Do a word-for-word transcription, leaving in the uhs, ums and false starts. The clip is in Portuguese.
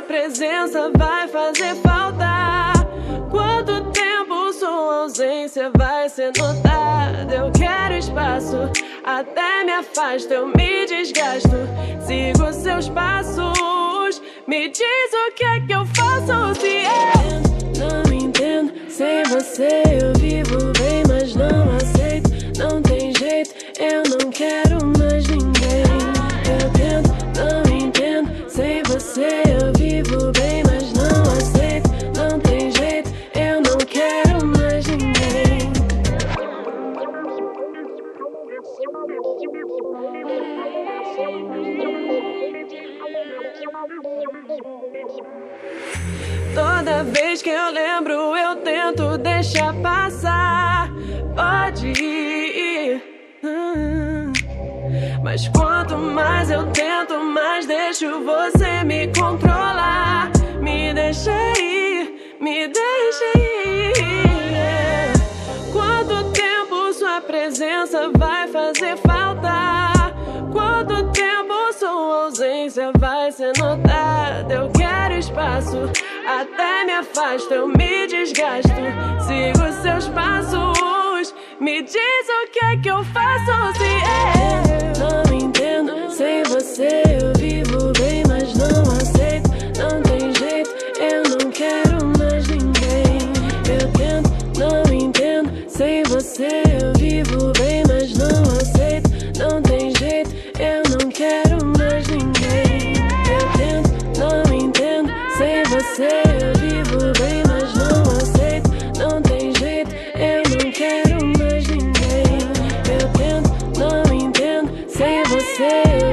presença vai fazer falta. Quanto tempo sua ausência vai ser notada? Eu quero espaço, até me afasto, eu me desgasto. Sigo seus passos, me diz o que é que eu faço se eu não entendo. Sem você eu vivo bem, mas não aceito. Não tem jeito, eu não quero mais ninguém. Eu tento, não entendo. Sem você eu vivo bem, mas não aceito. Não tem jeito, eu não quero mais ninguém. Toda vez que eu lembro, eu tento deixar passar. Pode ir, hum. Mas quanto mais eu tento, mais deixo você me controlar. Me deixa ir, me deixa ir, é. Quanto tempo sua presença vai fazer falta? Quanto tempo sua ausência vai ser notada? Eu quero espaço, até me afasto, eu me desgasto. Sigo seus passos, me diz o que é que eu faço se eu não entendo. Sem você eu vivo bem, mas não aceito. Não tem jeito, eu não quero mais ninguém. Eu tento, não entendo. Sem você eu vivo bem, mas não aceito. Não tem jeito, eu não quero mais ninguém. Eu tento, não entendo. Sem você eu vivo bem, mas não aceito. Não tem jeito, eu não quero mais ninguém. Eu tento, não entendo. Sem você